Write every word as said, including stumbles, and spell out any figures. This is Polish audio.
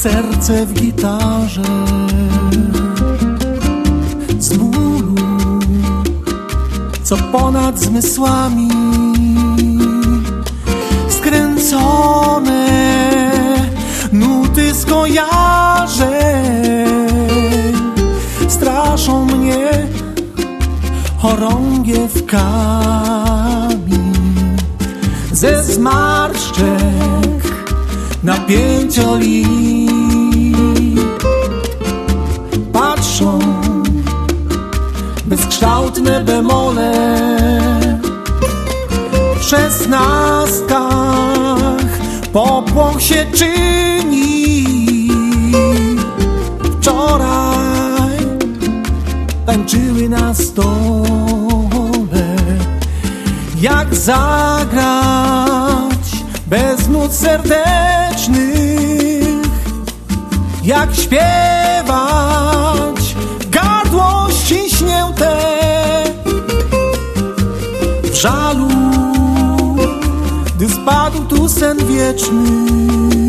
serce w gitarze. Z bólu, co ponad zmysłami, skręcone nuty skojarzeń straszą mnie chorągiewkami. Ze zmarszczek napięcioli patrzą bezkształtne bemole. W szesnastkach popłoch się czyni. Wczoraj tańczyły na stole. Jak zagrać bez nut serdecznych? Jak śpiewać gardło ściśnięte w żalu, gdy spadł tu sen wieczny?